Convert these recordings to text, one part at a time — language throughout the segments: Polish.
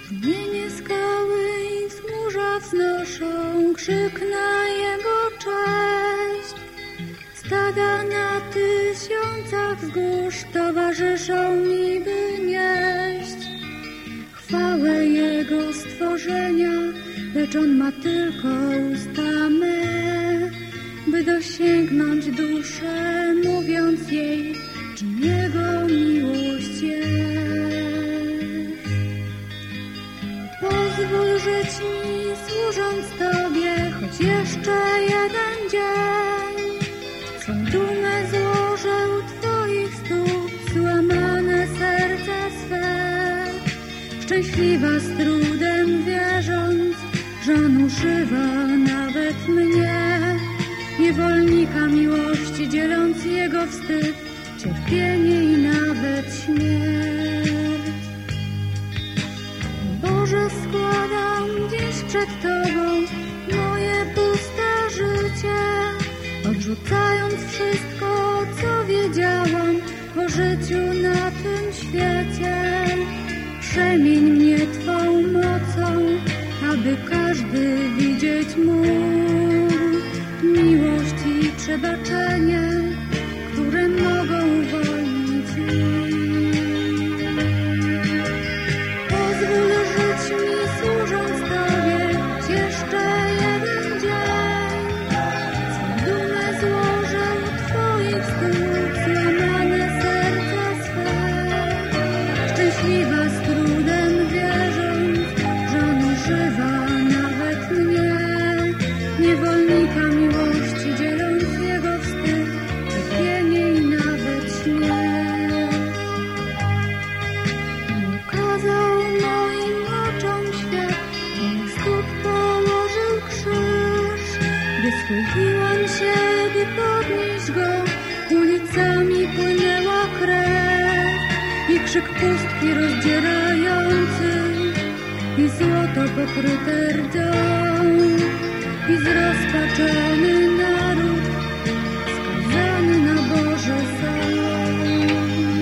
Strumienie skały i wzgórza wznoszą krzyk na Jego cześć. Stada na tysiącach wzgórz towarzyszą mi, by nieść chwałę Jego stworzenia, lecz On ma tylko usta me, by dosięgnąć duszę, mówiąc jej, czym Jego miłość jest. Pozwól żyć mi, służąc Tobie, choć jeszcze jeden dzień. Swą dumę złożę u Twoich stóp, złamane serce swe. Szczęśliwa z trudem wierząc, że On używa nawet mnie, niewolnika miłości, dzieląc Jego wstyd, cierpienie i nawet śmierć. Boże, składam dziś przed Tobą moje puste życie, odrzucając wszystko, co wiedziałam o życiu na tym świecie. Przemień mnie Twą mocą, aby każdy widzieć mógł miłość i przebaczenie, które mogą uwolnić ich. Pozwól żyć mi, służąc Tobie, choć jeszcze jeden dzień. Swą dumę złożę u Twoich stóp, złamane serce swe. Szczęśliwa z trudem wierząc, że On używa nawet mnie, niewolnika miłości, dzieląc Jego wstyd, cierpienie i nawet śmierć. Ukazał moim oczom świat, moich stóp położył krzyż. Gdy schyliłam się, by podnieść go, ulicami płynęła krew i krzyk pustki rozdzierający i złoto pokryte rdą i zrozpaczony naród skazany na Boże sąd.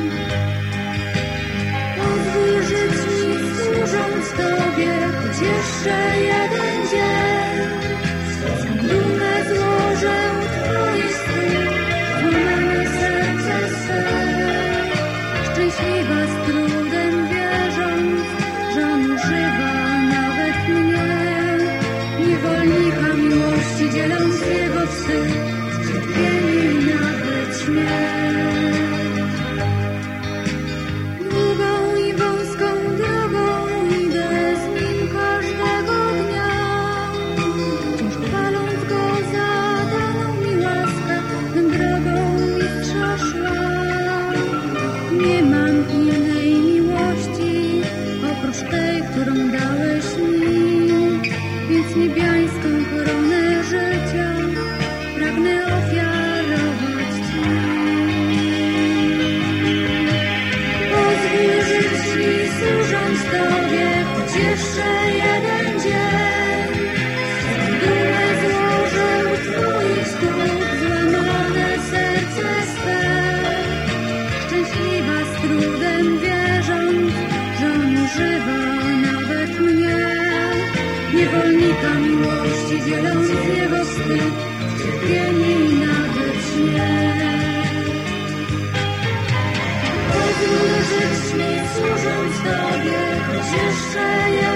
Pozwól żyć mi, służąc Tobie, choć jeszcze jeden dzień. Swą dumę złożę u Twoich stóp, złamane serce swe. Szczęśliwa z trudem wierząc, że On używa nawet mnie, niewolnika miłości, dzieląc Jego wstyd, cierpienie i nawet śmierć. Długą i wąską drogą idę z Nim każdego dnia, wciąż chwaląc Go za daną mi łaskę, tym drogą mistrza szłam. Nie mam innej miłości, oprócz tej, którą dałeś mi, więc niebiańską koronę życia pragnę ofiarować Ci. Pozwól żyć mi, służąc Tobie, choć jeszcze jeden dzień. Swą dumę złożę u Twoich stóp, złamane serce swe. Szczęśliwa z trudem wierząc, że On używa nawet mnie, niewolnika miłości, dzieląc Jego wstyd, cierpienie i nawet śmierć. Pozwól żyć mi, służąc Tobie, choć jeszcze